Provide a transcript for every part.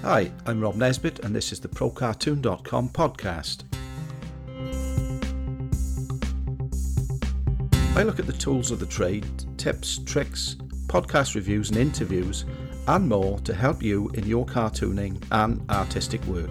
Hi, I'm Rob Nesbitt and this is the ProCartoon.com podcast. I look at the tools of the trade, tips, tricks, podcast reviews and interviews and more to help you in your cartooning and artistic work.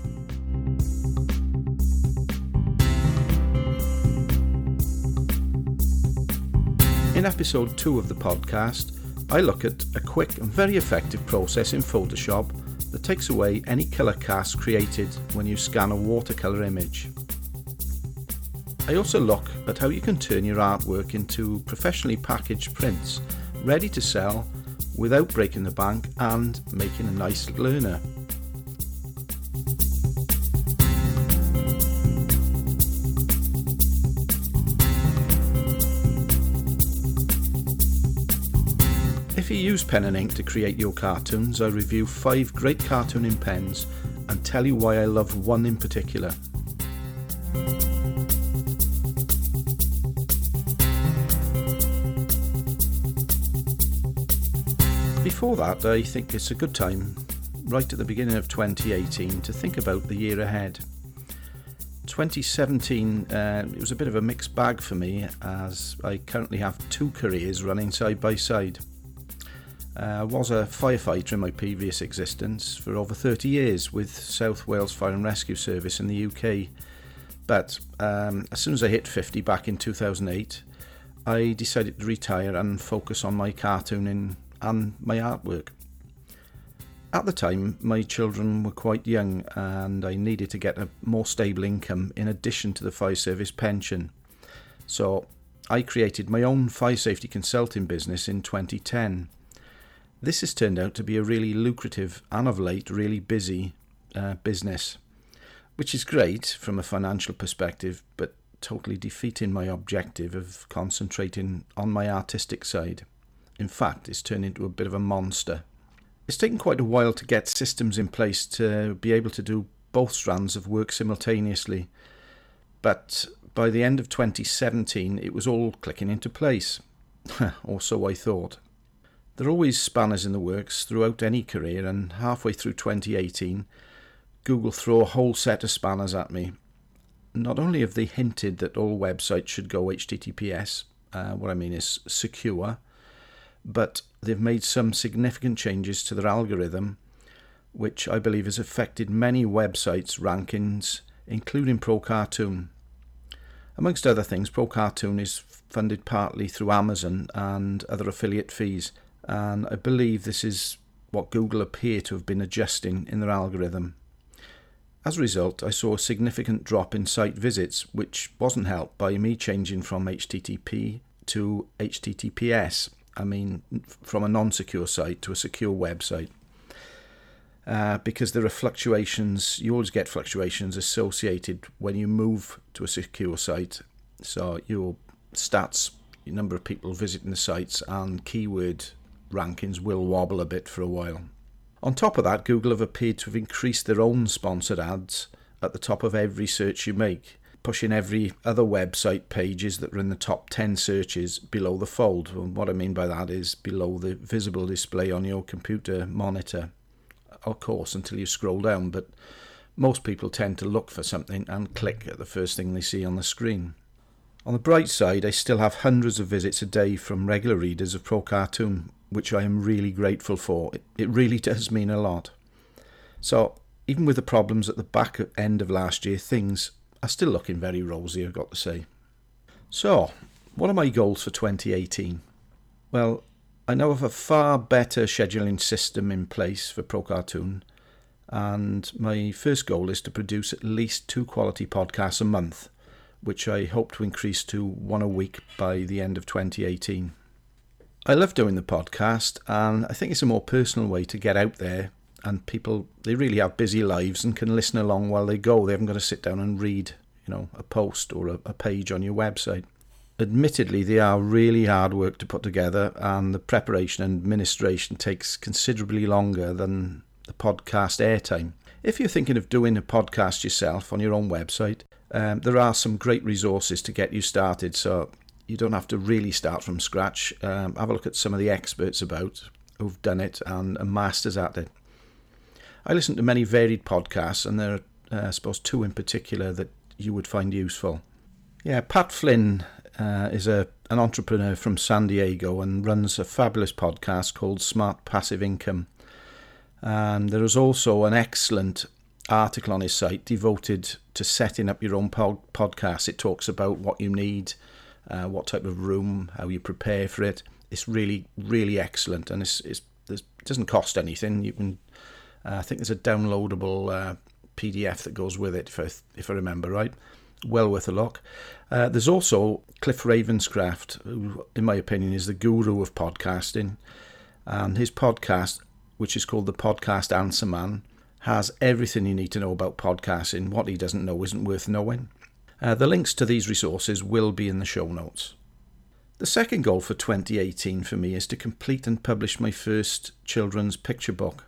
In episode 2 of the podcast, I look at a quick and very effective process in Photoshop that takes away any colour cast created when you scan a watercolour image. I also look at how you can turn your artwork into professionally packaged prints, ready to sell without breaking the bank and making a nice learner. If you use pen and ink to create your cartoons, I review 5 great cartooning pens and tell you why I love one in particular. Before that, I think it's a good time, right at the beginning of 2018, to think about the year ahead. 2017, it was a bit of a mixed bag for me, as I currently have 2 careers running side by side. I was a firefighter in my previous existence for over 30 years with South Wales Fire and Rescue Service in the UK. But as soon as I hit 50 back in 2008, I decided to retire and focus on my cartooning and my artwork. At the time, my children were quite young and I needed to get a more stable income in addition to the fire service pension. So I created my own fire safety consulting business in 2010. This has turned out to be a really lucrative and of late really busy business, which is great from a financial perspective, but totally defeating my objective of concentrating on my artistic side. In fact, it's turned into a bit of a monster. It's taken quite a while to get systems in place to be able to do both strands of work simultaneously, but by the end of 2017 it was all clicking into place, or so I thought. There are always spanners in the works throughout any career, and halfway through 2018, Google threw a whole set of spanners at me. Not only have they hinted that all websites should go HTTPS, what I mean is secure, but they've made some significant changes to their algorithm, which I believe has affected many websites' rankings, including ProCartoon. Amongst other things, ProCartoon is funded partly through Amazon and other affiliate fees, and I believe this is what Google appear to have been adjusting in their algorithm. As a result, I saw a significant drop in site visits, which wasn't helped by me changing from HTTP to HTTPS. I mean, from a non-secure site to a secure website. Because there are fluctuations, you always get fluctuations associated when you move to a secure site. So your stats, your number of people visiting the sites and keyword rankings will wobble a bit for a while. On top of that, Google have appeared to have increased their own sponsored ads at the top of every search you make, pushing every other website pages that are in the top 10 searches below the fold. And what I mean by that is below the visible display on your computer monitor. Of course, until you scroll down, but most people tend to look for something and click at the first thing they see on the screen. On the bright side, I still have hundreds of visits a day from regular readers of ProCartoon, which I am really grateful for. It really does mean a lot. So, even with the problems at the back end of last year, things are still looking very rosy, I've got to say. So, what are my goals for 2018? Well, I now have a far better scheduling system in place for ProCartoon, and my first goal is to produce at least 2 quality podcasts a month, which I hope to increase to 1 a week by the end of 2018. I love doing the podcast, and I think it's a more personal way to get out there, and people, they really have busy lives and can listen along while they go. They haven't got to sit down and read, a post or a page on your website. Admittedly, they are really hard work to put together, and the preparation and administration takes considerably longer than the podcast airtime. If you're thinking of doing a podcast yourself on your own website, there are some great resources to get you started, so you don't have to really start from scratch. Have a look at some of the experts who've done it and are masters at it. I listen to many varied podcasts, and there are, I suppose, two in particular that you would find useful. Yeah, Pat Flynn is an entrepreneur from San Diego and runs a fabulous podcast called Smart Passive Income. And there is also an excellent article on his site devoted to setting up your own podcast. It talks about what you need, what type of room, how you prepare for it. It's really, really excellent, and it doesn't cost anything. You can, I think there's a downloadable PDF that goes with it, if I remember right. Well worth a look. There's also Cliff Ravenscraft, who, in my opinion, is the guru of podcasting, and his podcast, which is called The Podcast Answer Man, has everything you need to know about podcasting. What he doesn't know isn't worth knowing. The links to these resources will be in the show notes. The second goal for 2018 for me is to complete and publish my first children's picture book.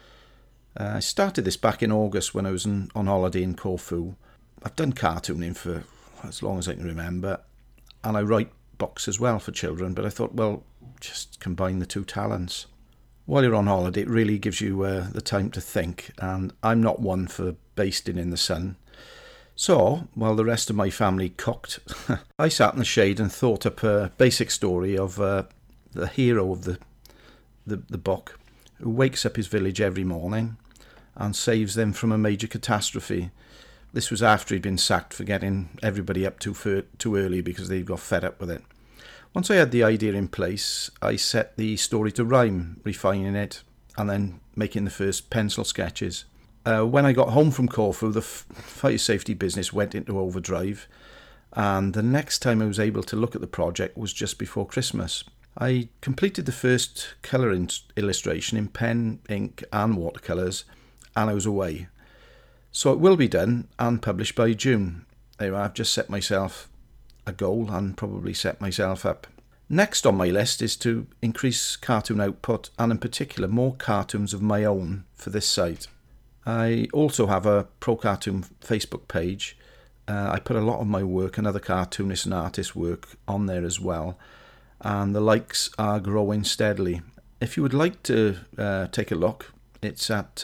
I started this back in August when I was on holiday in Corfu. I've done cartooning for as long as I can remember, and I write books as well for children, but I thought, well, just combine the two talents. While you're on holiday, it really gives you the time to think, and I'm not one for basting in the sun. So, while the rest of my family cooked, I sat in the shade and thought up a basic story of the hero of the book, who wakes up his village every morning and saves them from a major catastrophe. This was after he'd been sacked for getting everybody up too early because they got fed up with it. Once I had the idea in place, I set the story to rhyme, refining it, and then making the first pencil sketches. When I got home from Corfu, the fire safety business went into overdrive, and the next time I was able to look at the project was just before Christmas. I completed the first colour illustration in pen, ink and watercolours, and I was away. So it will be done and published by June. Anyway, I've just set myself a goal and probably set myself up. Next on my list is to increase cartoon output, and in particular more cartoons of my own for this site. I also have a Pro Cartoon Facebook page. I put a lot of my work and other cartoonists and artists' work on there as well, and the likes are growing steadily. If you would like to take a look, it's at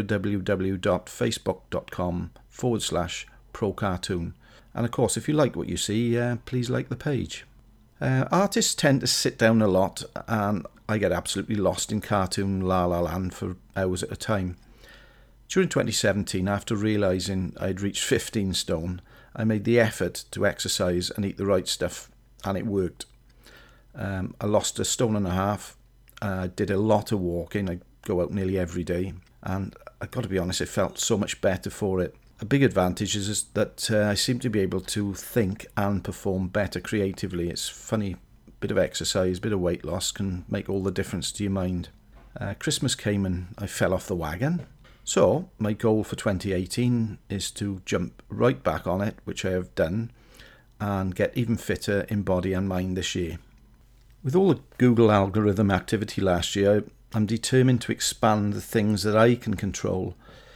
www.facebook.com/ProCartoon. And of course, if you like what you see, please like the page. Artists tend to sit down a lot, and I get absolutely lost in cartoon la la land for hours at a time. During 2017, after realising I'd reached 15 stone, I made the effort to exercise and eat the right stuff, and it worked. I lost 1.5 stone. I did a lot of walking. I go out nearly every day, and I've got to be honest, it felt so much better for it. A big advantage is that I seem to be able to think and perform better creatively. It's funny, bit of exercise, bit of weight loss can make all the difference to your mind. Christmas came and I fell off the wagon. So my goal for 2018 is to jump right back on it, which I have done, and get even fitter in body and mind this year. With all the Google algorithm activity last year, I'm determined to expand the things that I can control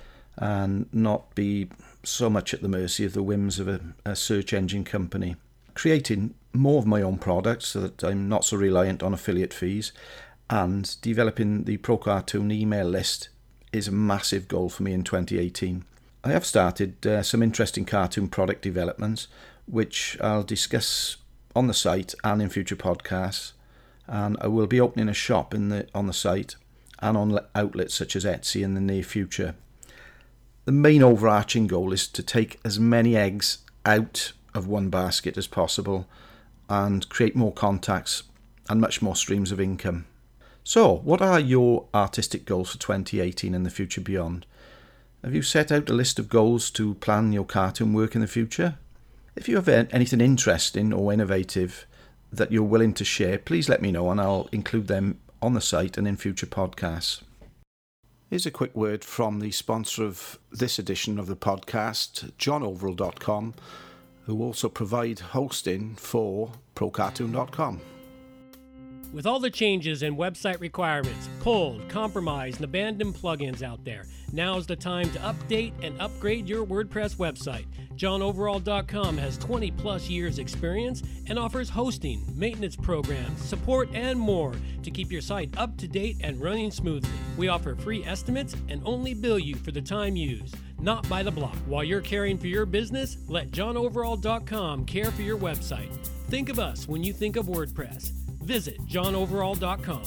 and not be so much at the mercy of the whims of a search engine company. Creating more of my own products so that I'm not so reliant on affiliate fees, and developing the Pro Cartoon email list is a massive goal for me in 2018. I have started some interesting cartoon product developments, which I'll discuss on the site and in future podcasts, and I will be opening a shop on the site and on outlets such as Etsy in the near future. The main overarching goal is to take as many eggs out of one basket as possible and create more contacts and much more streams of income. So, what are your artistic goals for 2018 and the future beyond? Have you set out a list of goals to plan your cartoon work in the future? If you have anything interesting or innovative that you're willing to share, please let me know and I'll include them on the site and in future podcasts. Here's a quick word from the sponsor of this edition of the podcast, johnoverall.com, who also provide hosting for procartoon.com. With all the changes and website requirements, pulled, compromised, and abandoned plugins out there, now's the time to update and upgrade your WordPress website. JohnOverall.com has 20 plus years experience and offers hosting, maintenance programs, support, and more to keep your site up to date and running smoothly. We offer free estimates and only bill you for the time used, not by the block. While you're caring for your business, let JohnOverall.com care for your website. Think of us when you think of WordPress. Visit JohnOverall.com.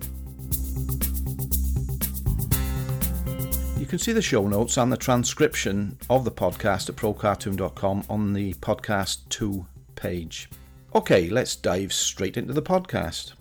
You can see the show notes and the transcription of the podcast at procartoon.com on the podcast 2 page. Okay, let's dive straight into the podcast.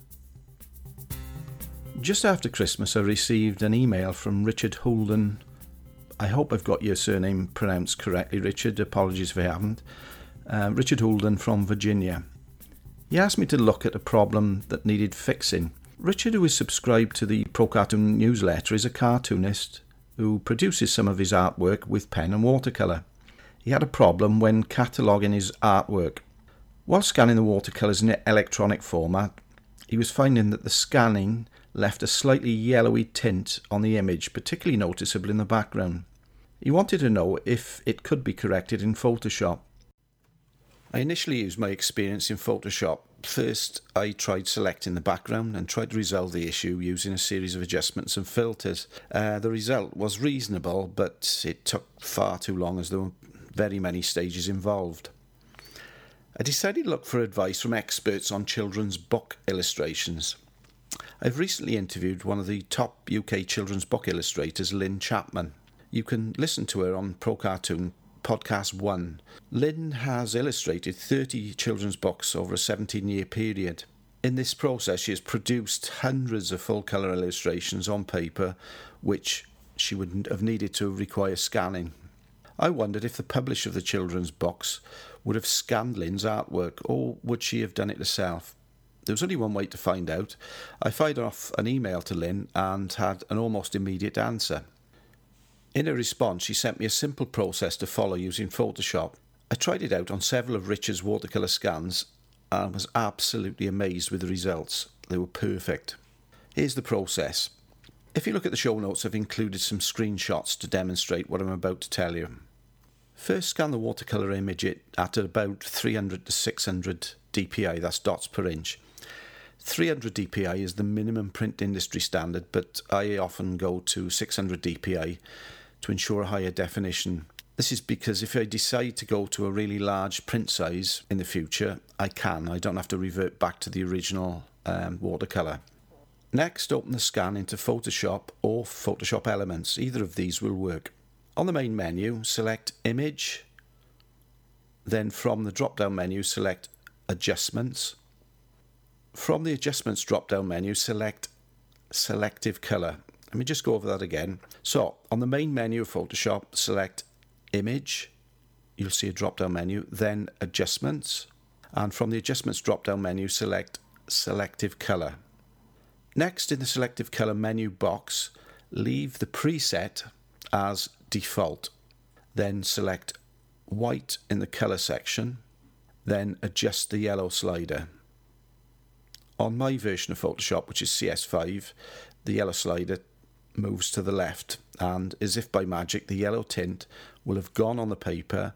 Just after Christmas, I received an email from Richard Holden. I hope I've got your surname pronounced correctly, Richard. Apologies if I haven't. Richard Holden from Virginia. He asked me to look at a problem that needed fixing. Richard, who is subscribed to the Pro Cartoon newsletter, is a cartoonist who produces some of his artwork with pen and watercolour. He had a problem when cataloguing his artwork. While scanning the watercolours in electronic format, he was finding that the scanning left a slightly yellowy tint on the image, particularly noticeable in the background. He wanted to know if it could be corrected in Photoshop. I initially used my experience in Photoshop. First, I tried selecting the background and tried to resolve the issue using a series of adjustments and filters. The result was reasonable, but it took far too long as there were very many stages involved. I decided to look for advice from experts on children's book illustrations. I've recently interviewed one of the top UK children's book illustrators, Lynn Chapman. You can listen to her on Pro Cartoon Podcast 1. Lynn has illustrated 30 children's books over a 17-year period. In this process, she has produced hundreds of full-colour illustrations on paper, which she would have needed to require scanning. I wondered if the publisher of the children's books would have scanned Lynn's artwork, or would she have done it herself? There was only one way to find out. I fired off an email to Lynn and had an almost immediate answer. In her response, she sent me a simple process to follow using Photoshop. I tried it out on several of Richard's watercolour scans and was absolutely amazed with the results. They were perfect. Here's the process. If you look at the show notes, I've included some screenshots to demonstrate what I'm about to tell you. First, scan the watercolour image at about 300 to 600 dpi, that's dots per inch. 300 dpi is the minimum print industry standard, but I often go to 600 dpi to ensure a higher definition. This is because if I decide to go to a really large print size in the future, I can. I don't have to revert back to the original watercolour. Next, open the scan into Photoshop or Photoshop Elements. Either of these will work. On the main menu, select Image. Then from the drop-down menu, select Adjustments. From the Adjustments drop-down menu, select Selective Colour. Let me just go over that again. So, on the main menu of Photoshop, select Image. You'll see a drop-down menu, then Adjustments. And from the Adjustments drop-down menu, select Selective Colour. Next, in the Selective Colour menu box, leave the preset as Default. Then select White in the Colour section. Then adjust the yellow slider. On my version of Photoshop, which is CS5, the yellow slider moves to the left, and as if by magic, the yellow tint will have gone on the paper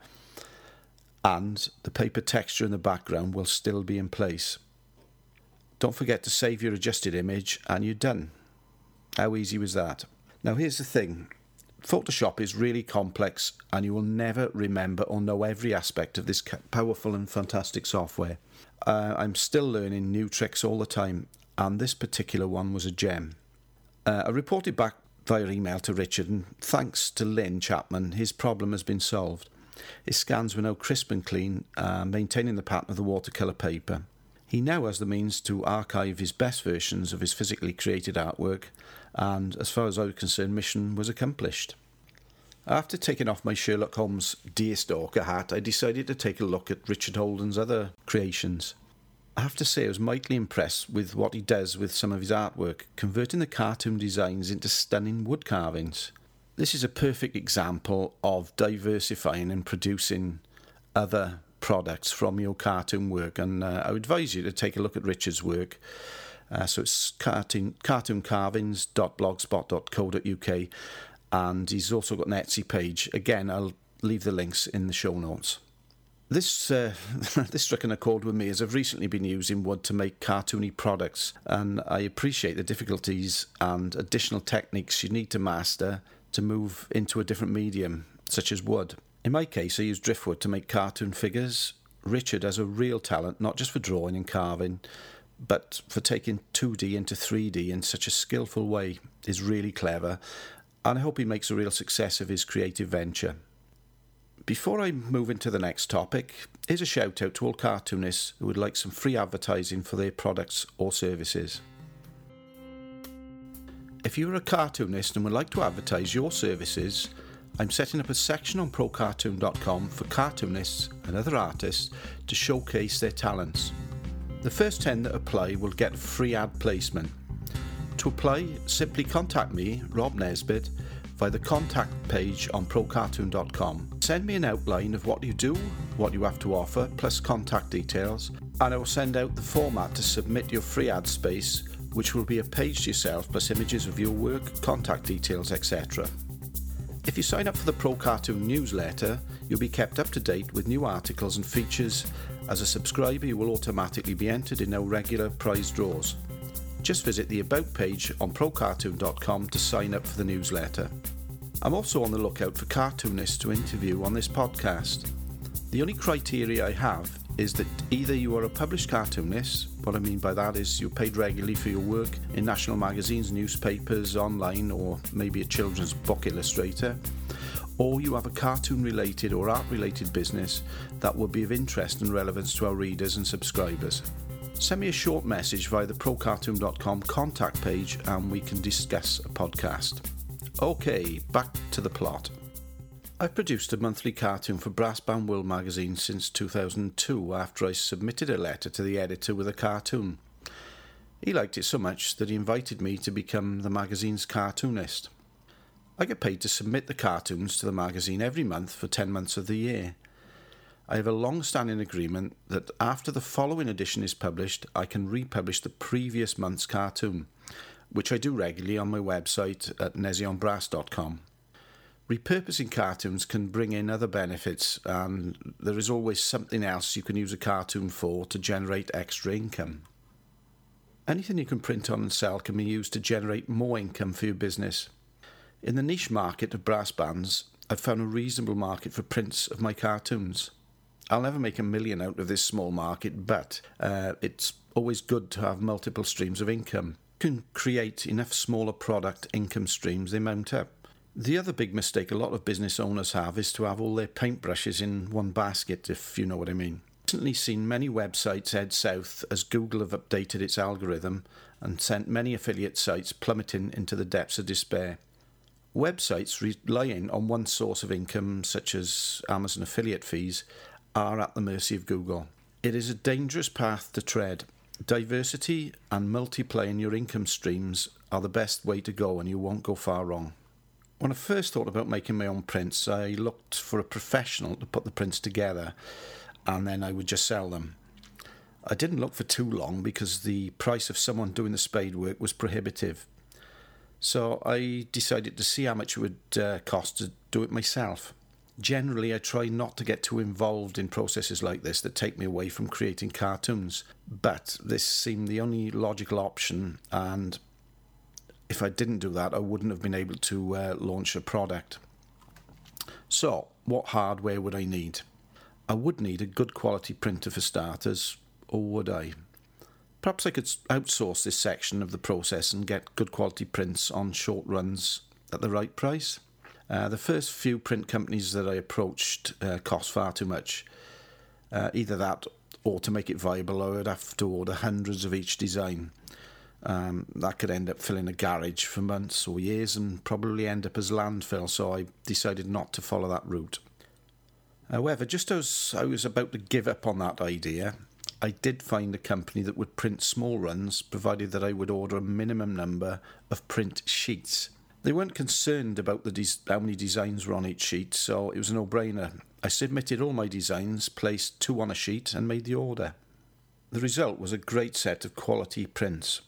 and the paper texture in the background will still be in place. Don't forget to save your adjusted image and you're done. How easy was that? Now here's the thing. Photoshop is really complex and you will never remember or know every aspect of this powerful and fantastic software. I'm still learning new tricks all the time, and this particular one was a gem. I reported back via email to Richard, and thanks to Lynn Chapman, his problem has been solved. His scans were now crisp and clean, maintaining the pattern of the watercolour paper. He now has the means to archive his best versions of his physically created artwork, and as far as I was concerned, mission was accomplished. After taking off my Sherlock Holmes Deerstalker hat, I decided to take a look at Richard Holden's other creations. I have to say I was mightily impressed with what he does with some of his artwork, converting the cartoon designs into stunning wood carvings. This is a perfect example of diversifying and producing other products from your cartoon work, and I would advise you to take a look at Richard's work. So it's cartooncarvings.blogspot.co.uk, and he's also got an Etsy page. Again, I'll leave the links in the show notes. This this struck a chord with me, as I've recently been using wood to make cartoony products, and I appreciate the difficulties and additional techniques you need to master to move into a different medium, such as wood. In my case, I use driftwood to make cartoon figures. Richard has a real talent, not just for drawing and carving, but for taking 2D into 3D in such a skillful way. Is really clever, and I hope he makes a real success of his creative venture. Before I move into the next topic, here's a shout out to all cartoonists who would like some free advertising for their products or services. If you're a cartoonist and would like to advertise your services, I'm setting up a section on procartoon.com for cartoonists and other artists to showcase their talents. The first 10 that apply will get free ad placement. To apply, simply contact me, Rob Nesbitt, via the contact page on procartoon.com. Send me an outline of what you do, what you have to offer, plus contact details, and I will send out the format to submit your free ad space, which will be a page to yourself plus images of your work, contact details, etc. If you sign up for the Pro Cartoon newsletter, you'll be kept up to date with new articles and features. As a subscriber, you will automatically be entered in our regular prize draws. Just visit the About page on procartoon.com to sign up for the newsletter. I'm also on the lookout for cartoonists to interview on this podcast. The only criteria I have is that either you are a published cartoonist, what I mean by that is you're paid regularly for your work in national magazines, newspapers, online, or maybe a children's book illustrator, or you have a cartoon-related or art-related business that would be of interest and relevance to our readers and subscribers. Send me a short message via the procartoon.com contact page and we can discuss a podcast. Okay, back to the plot. I've produced a monthly cartoon for Brassband World magazine since 2002 after I submitted a letter to the editor with a cartoon. He liked it so much that he invited me to become the magazine's cartoonist. I get paid to submit the cartoons to the magazine every month for 10 months of the year. I have a long-standing agreement that after the following edition is published, I can republish the previous month's cartoon, which I do regularly on my website at nesionbrass.com. Repurposing cartoons can bring in other benefits, and there is always something else you can use a cartoon for to generate extra income. Anything you can print on and sell can be used to generate more income for your business. In the niche market of brass bands, I've found a reasonable market for prints of my cartoons. I'll never make $1 million out of this small market, but it's always good to have multiple streams of income. You can create enough smaller product income streams, they mount up. The other big mistake a lot of business owners have is to have all their paintbrushes in one basket, if you know what I mean. I've recently seen many websites head south as Google have updated its algorithm and sent many affiliate sites plummeting into the depths of despair. Websites relying on one source of income, such as Amazon affiliate fees, are at the mercy of Google. It is a dangerous path to tread. Diversity and multiplying your income streams are the best way to go, and you won't go far wrong. When I first thought about making my own prints, I looked for a professional to put the prints together, and then I would just sell them. I didn't look for too long because the price of someone doing the spade work was prohibitive. So I decided to see how much it would cost to do it myself. Generally, I try not to get too involved in processes like this that take me away from creating cartoons, but this seemed the only logical option, and if I didn't do that, I wouldn't have been able to launch a product. So, what hardware would I need? I would need a good quality printer for starters, or would I? Perhaps I could outsource this section of the process and get good quality prints on short runs at the right price. The first few print companies that I approached cost far too much. Either that, or to make it viable, I would have to order hundreds of each design. That could end up filling a garage for months or years and probably end up as landfill, so I decided not to follow that route. However, just as I was about to give up on that idea, I did find a company that would print small runs, provided that I would order a minimum number of print sheets. They weren't concerned about how many designs were on each sheet, so it was a no-brainer. I submitted all my designs, placed 2 on a sheet, and made the order. The result was a great set of quality prints.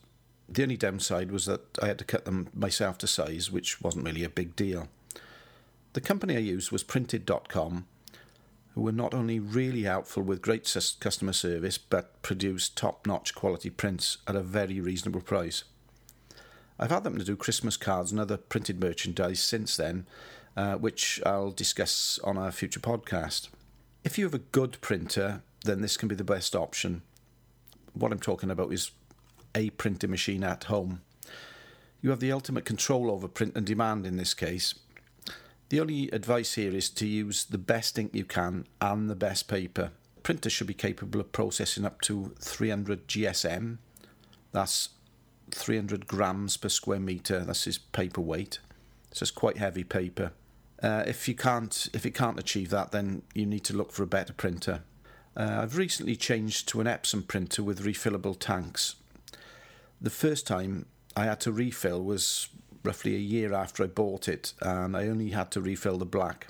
The only downside was that I had to cut them myself to size, which wasn't really a big deal. The company I used was Printed.com, who were not only really helpful with great customer service, but produced top-notch quality prints at a very reasonable price. I've had them to do Christmas cards and other printed merchandise since then, which I'll discuss on a future podcast. If you have a good printer, then this can be the best option. What I'm talking about is a printing machine at home. You have the ultimate control over print and demand in this case. The only advice here is to use the best ink you can and the best paper. Printers should be capable of processing up to 300 GSM. That's 300 grams per square metre. That's his paper weight. So it's quite heavy paper. If it can't achieve that, then you need to look for a better printer. I've recently changed to an Epson printer with refillable tanks. The first time I had to refill was roughly a year after I bought it, and I only had to refill the black.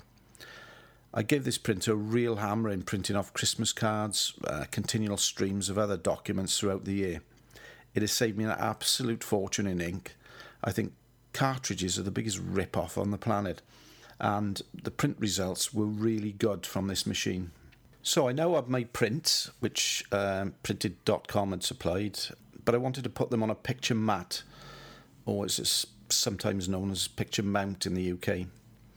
I gave this printer a real hammer in printing off Christmas cards, continual streams of other documents throughout the year. It has saved me an absolute fortune in ink. I think cartridges are the biggest rip-off on the planet, and the print results were really good from this machine. So I now have my prints, which Printed.com had supplied, but I wanted to put them on a picture mat, or as it's sometimes known as picture mount in the UK.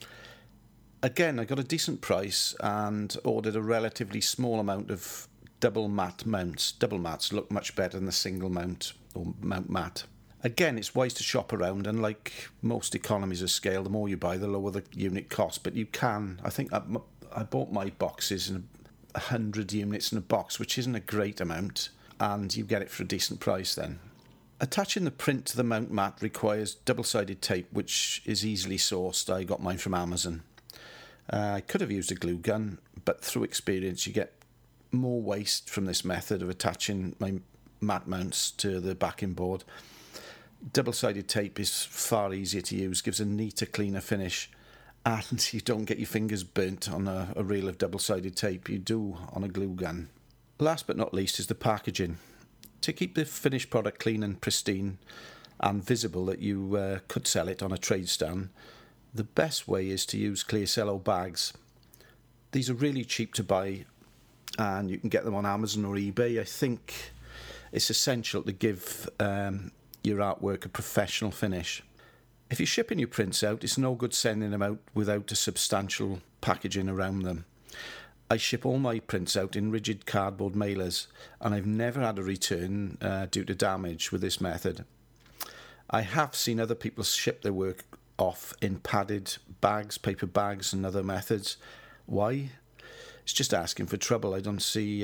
Again, I got a decent price and ordered a relatively small amount of double mat mounts. Double mats look much better than the single mount or mount mat. Again, it's wise to shop around, and like most economies of scale, the more you buy, the lower the unit cost. But you can, I think I bought my boxes in 100 units in a box, which isn't a great amount, and you get it for a decent price then. Attaching the print to the mount mat requires double-sided tape, which is easily sourced. I got mine from Amazon. I could have used a glue gun, but through experience you get more waste from this method of attaching my mat mounts to the backing board. Double-sided tape is far easier to use, gives a neater, cleaner finish, and you don't get your fingers burnt on a reel of double-sided tape. You do on a glue gun. Last but not least is the packaging. To keep the finished product clean and pristine and visible that you could sell it on a trade stand, the best way is to use clear cello bags. These are really cheap to buy, and you can get them on Amazon or eBay. I think it's essential to give your artwork a professional finish. If you're shipping your prints out, it's no good sending them out without a substantial packaging around them. I ship all my prints out in rigid cardboard mailers, and I've never had a return due to damage with this method. I have seen other people ship their work off in padded bags, paper bags, and other methods. Why? It's just asking for trouble. I don't see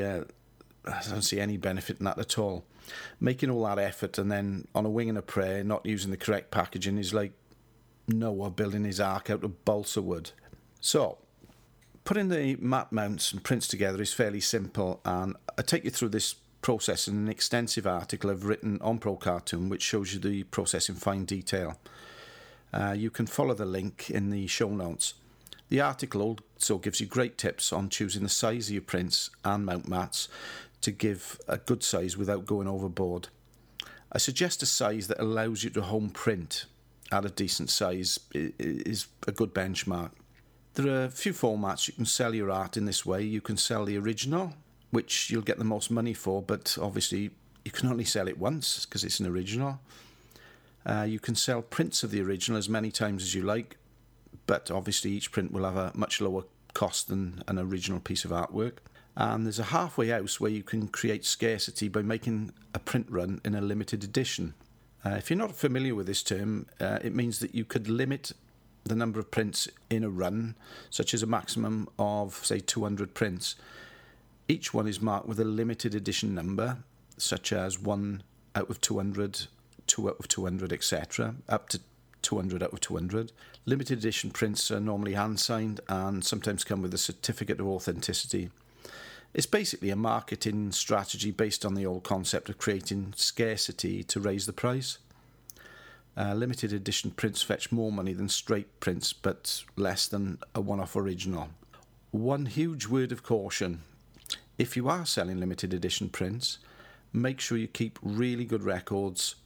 any benefit in that at all. Making all that effort and then on a wing and a prayer not using the correct packaging is like Noah building his ark out of balsa wood. So, putting the mat mounts and prints together is fairly simple, and I take you through this process in an extensive article I've written on ProCartoon, which shows you the process in fine detail. You can follow the link in the show notes. The article also gives you great tips on choosing the size of your prints and mount mats to give a good size without going overboard. I suggest a size that allows you to home print at a decent size is a good benchmark. There are a few formats you can sell your art in this way. You can sell the original, which you'll get the most money for, but obviously you can only sell it once because it's an original. You can sell prints of the original as many times as you like, but obviously each print will have a much lower cost than an original piece of artwork. And there's a halfway house where you can create scarcity by making a print run in a limited edition. If you're not familiar with this term, it means that you could limit the number of prints in a run, such as a maximum of, say, 200 prints. Each one is marked with a limited edition number, such as 1 out of 200, 2 out of 200, etc., up to 200 out of 200. Limited edition prints are normally hand-signed and sometimes come with a certificate of authenticity. It's basically a marketing strategy based on the old concept of creating scarcity to raise the price. Limited edition prints fetch more money than straight prints, but less than a one-off original. One huge word of caution: if you are selling limited edition prints, make sure you keep really good records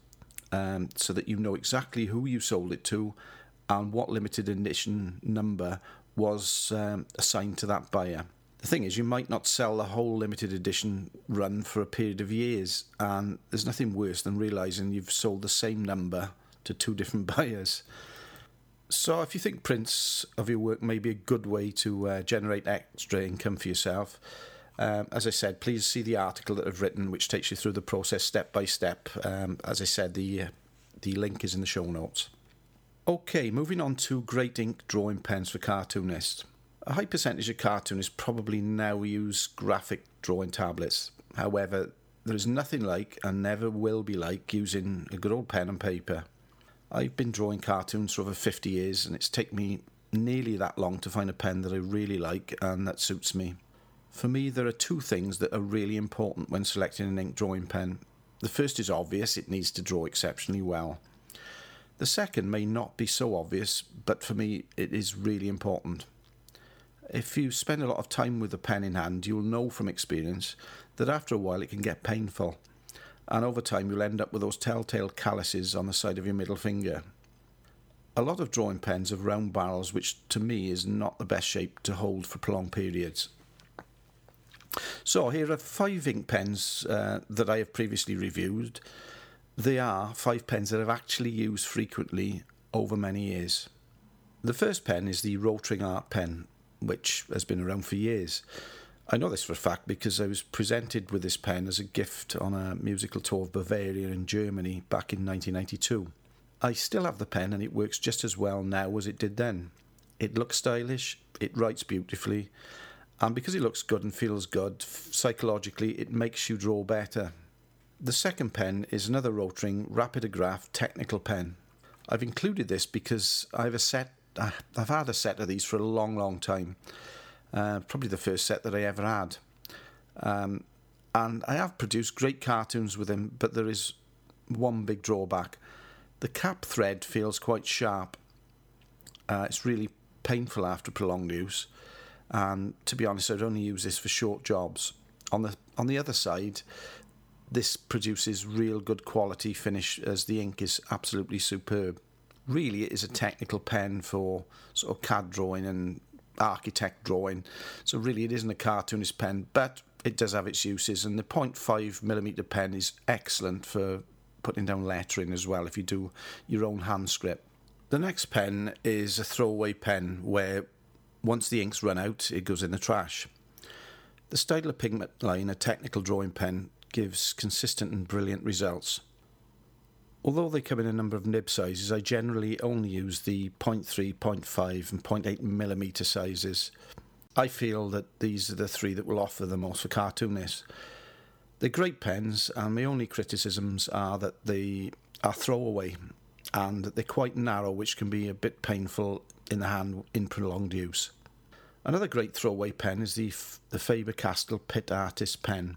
so that you know exactly who you sold it to and what limited edition number was assigned to that buyer. The thing is, you might not sell the whole limited edition run for a period of years, and there's nothing worse than realising you've sold the same number to two different buyers. So if you think prints of your work may be a good way to generate extra income for yourself, as I said, please see the article that I've written, which takes you through the process step by step. As I said, the link is in the show notes. Okay, moving on to great ink drawing pens for cartoonists. A high percentage of cartoonists probably now use graphic drawing tablets. However, there is nothing like, and never will be like, using a good old pen and paper. I've been drawing cartoons for over 50 years, and it's taken me nearly that long to find a pen that I really like and that suits me. For me, there are two things that are really important when selecting an ink drawing pen. The first is obvious, it needs to draw exceptionally well. The second may not be so obvious, but for me it is really important. If you spend a lot of time with the pen in hand, you'll know from experience that after a while it can get painful, and over time you'll end up with those telltale calluses on the side of your middle finger. A lot of drawing pens have round barrels, which to me is not the best shape to hold for prolonged periods. So here are 5 ink pens that I have previously reviewed. They are 5 pens that I've actually used frequently over many years. The first pen is the Rotring Art pen, which has been around for years. I know this for a fact because I was presented with this pen as a gift on a musical tour of Bavaria in Germany back in 1992. I still have the pen and it works just as well now as it did then. It looks stylish, it writes beautifully, and because it looks good and feels good, psychologically it makes you draw better. The second pen is another Rotring Rapidograph technical pen. I've included this because I've had a set of these for a long time. Probably the first set that I ever had. And I have produced great cartoons with them, but there is one big drawback. The cap thread feels quite sharp. It's really painful after prolonged use. And to be honest, I'd only use this for short jobs. On the other side, this produces real good quality finish as the ink is absolutely superb. Really, it is a technical pen for sort of CAD drawing and architect drawing. So really, it isn't a cartoonist pen, but it does have its uses. And the 0.5mm pen is excellent for putting down lettering as well if you do your own hand script. The next pen is a throwaway pen where once the ink's run out, it goes in the trash. The Staedtler Pigment line, a technical drawing pen, gives consistent and brilliant results. Although they come in a number of nib sizes, I generally only use the 0.3, 0.5 and 0.8mm sizes. I feel that these are the 3 that will offer the most for cartoonists. They're great pens, and my only criticisms are that they are throwaway and they're quite narrow, which can be a bit painful in the hand in prolonged use. Another great throwaway pen is the Faber-Castell Pitt Artist pen,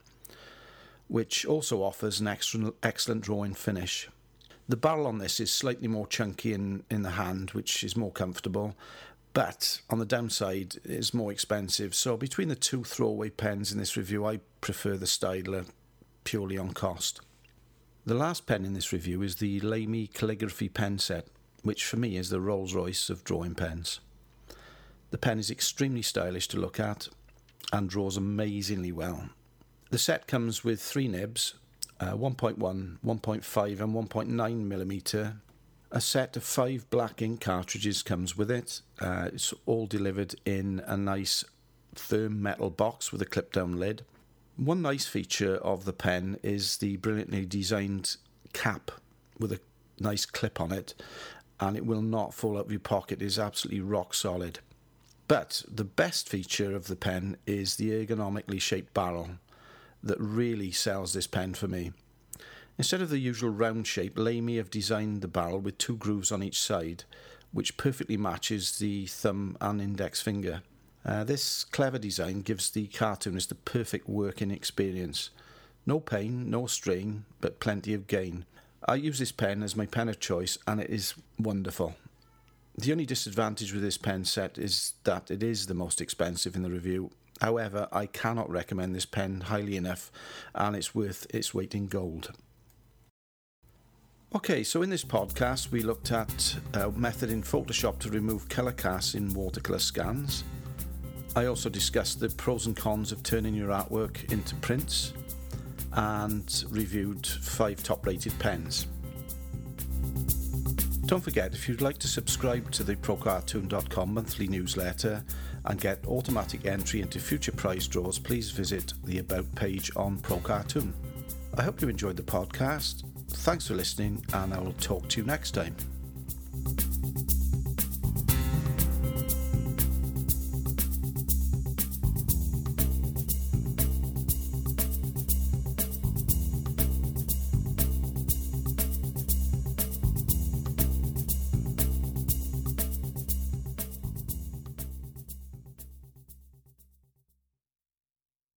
which also offers an excellent drawing finish. The barrel on this is slightly more chunky in the hand, which is more comfortable, but on the downside it is more expensive. So between the 2 throwaway pens in this review, I prefer the Staedtler purely on cost. The last pen in this review is the Lamy Calligraphy pen set, which for me is the Rolls-Royce of drawing pens. The pen is extremely stylish to look at and draws amazingly well. The set comes with 3 nibs, 1.1, 1.5 and 1.9mm. A set of 5 black ink cartridges comes with it. It's all delivered in a nice firm metal box with a clip-down lid. One nice feature of the pen is the brilliantly designed cap with a nice clip on it, and it will not fall out of your pocket. It is absolutely rock solid. But the best feature of the pen is the ergonomically shaped barrel that really sells this pen for me. Instead of the usual round shape, Lamy have designed the barrel with 2 grooves on each side, which perfectly matches the thumb and index finger. This clever design gives the cartoonist the perfect working experience. No pain, no strain, but plenty of gain. I use this pen as my pen of choice, and it is wonderful. The only disadvantage with this pen set is that it is the most expensive in the review. However, I cannot recommend this pen highly enough, and it's worth its weight in gold. Okay, so in this podcast we looked at a method in Photoshop to remove colour casts in watercolour scans. I also discussed the pros and cons of turning your artwork into prints and reviewed 5 top-rated pens. Don't forget, if you'd like to subscribe to the ProCartoon.com monthly newsletter and get automatic entry into future prize draws, please visit the About page on ProCartoon. I hope you enjoyed the podcast. Thanks for listening, and I will talk to you next time.